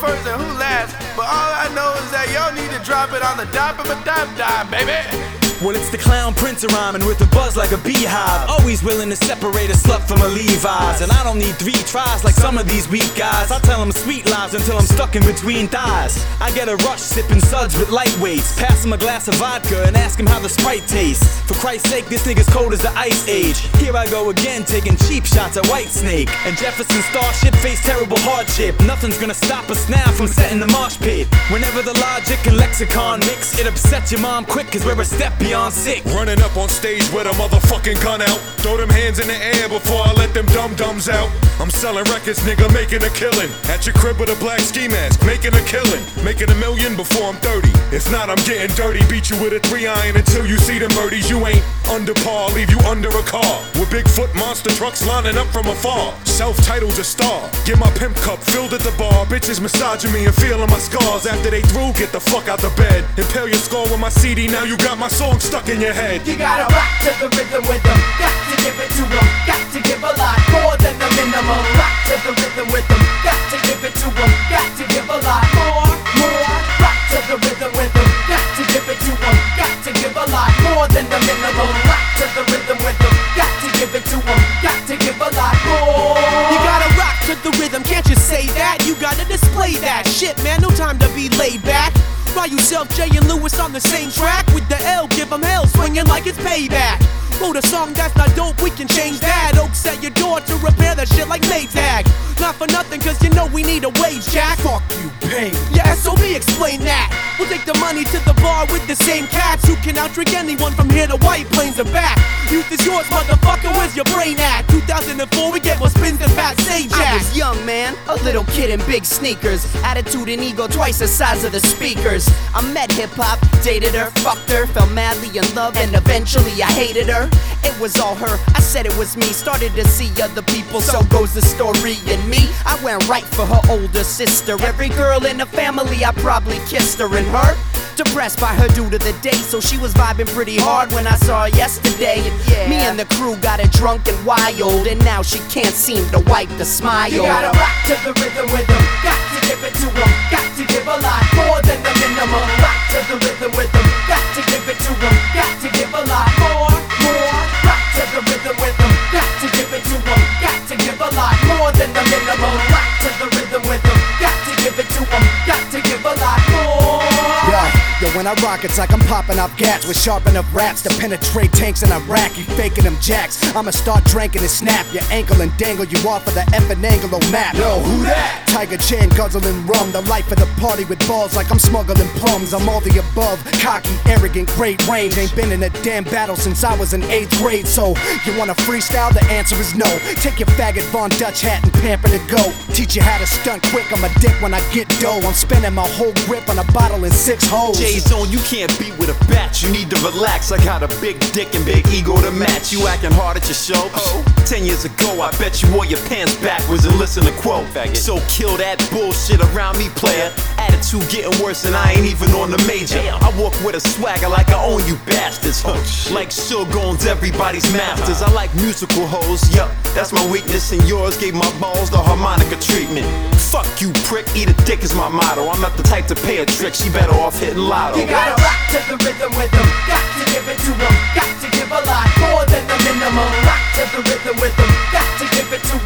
first and who last, but all I know is that y'all need to drop it on the dime of a dime, baby. Well, it's the clown prince rhyming with a buzz like a beehive. Always willing to separate a slut from a Levi's. And I don't need 3 tries like some of these weak guys. I tell them sweet lies until I'm stuck in between thighs. I get a rush sipping suds with lightweights. Pass him a glass of vodka and ask him how the Sprite tastes. For Christ's sake, this nigga's cold as the ice age. Here I go again, taking cheap shots at Whitesnake. And Jefferson Starship face terrible hardship. Nothing's gonna stop us now from setting the mosh pit. Whenever the logic and lexicon mix, it upsets your mom quick cause we're a step beyond sick. Running up on stage with a motherfucking gun out. Throw them hands in the air before I let them dum-dums out. I'm selling records, nigga, making a killing. At your crib with a black ski mask, making a killing. Making $1 million before I'm 30. If not, I'm getting dirty. Beat you with a 3-iron until you see them birdies. You ain't under par, leave you under a car. With Bigfoot monster trucks lining up from afar. Self-titled a star. Get my pimp cup filled at the bar. Bitches massaging me and feeling my scars. After they through, get the fuck out the bed. Impale your skull with my CD, now you got my song stuck in your head. You gotta rock to the rhythm with them. Got to give it to them. Got to give a lot more than the minimum. Rock to the rhythm with them. Got to give it to them. Got to give a lot more. Rock to the rhythm with them. Got to give it to them. Got to give a lot more than the minimum. Rock to the rhythm with them. Got to give it to them. Got to give a lot more. You gotta rock to the rhythm, can't you say that? You gotta display that shit, man, no time to be laid back. By yourself, Jay and Lewis on the same track. With the L, give them hell, swinging like it's payback. Wrote a song that's not dope, we can change that. Oaks at your door to repair that shit like Maytag. Not for nothing, cause you know we need a wage jack. Fuck you, pain. Yeah, SOB explain that. We'll take the money to the bar with the same cats who can outdrink anyone from here to White Plains and back. Youth is yours, motherfucker, where's your brain at? 2004, we get more spins than Fat Sage I Jack. was young, man, a little kid in big sneakers. Attitude and ego twice the size of the speakers. I met hip-hop, dated her, fucked her, fell madly in love, and eventually I hated her. It was all her, I said it was me. Started to see other people, so goes the story in me. I went right for her older sister. Every girl in the family, I probably kissed her. And her, depressed by her due to the day, so she was vibing pretty hard when I saw her yesterday. And me and the crew got it drunk and wild, and now she can't seem to wipe the smile. You gotta rock to the rhythm with them. Got to give it to them. Got to give a lot more than the minimum. Rock to the rhythm with them. Got to give it to them. Got to give a lot more. Rock to the rhythm with them. Got to give it to them. Got to give a lot more than the minimum. Rock to the rhythm with them. Got to give it to them. Got to give a lot more. Yo, when I rock, it's like I'm popping off gats with sharp enough raps to penetrate tanks in Iraq. You faking them jacks. I'ma start drinking and snap your ankle and dangle you off of the effing Anglo map. Yo, who that? Tiger Chan guzzling rum. The life of the party with balls like I'm smuggling plums. I'm all the above, cocky, arrogant, great range. Ain't been in a damn battle since I was in 8th grade. So, you wanna freestyle? The answer is no. Take your faggot Von Dutch hat and pamper to go. Teach you how to stunt quick, I'm a dick when I get dough. I'm spending my whole grip on a bottle and 6 holes. J-Zone, you can't beat with a batch. You need to relax. I got a big dick and big ego to match. You acting hard at your show? 10 years ago, I bet you wore your pants backwards and listen to quote. So kill that bullshit around me, player. Attitude getting worse and I ain't even on the major. I walk with a swagger like I own you bastards. Like Suge owns everybody's masters. I like musical hoes, yup, that's my weakness. And yours gave my balls the harmonica treatment. Fuck you, prick, eat a dick is my motto. I'm not the type to pay a trick, she better off hitting lotto. You gotta rock to the rhythm with them. Got to give it to them. Got to give a lot more than the minimum. Rock to the rhythm with them. Got to give it to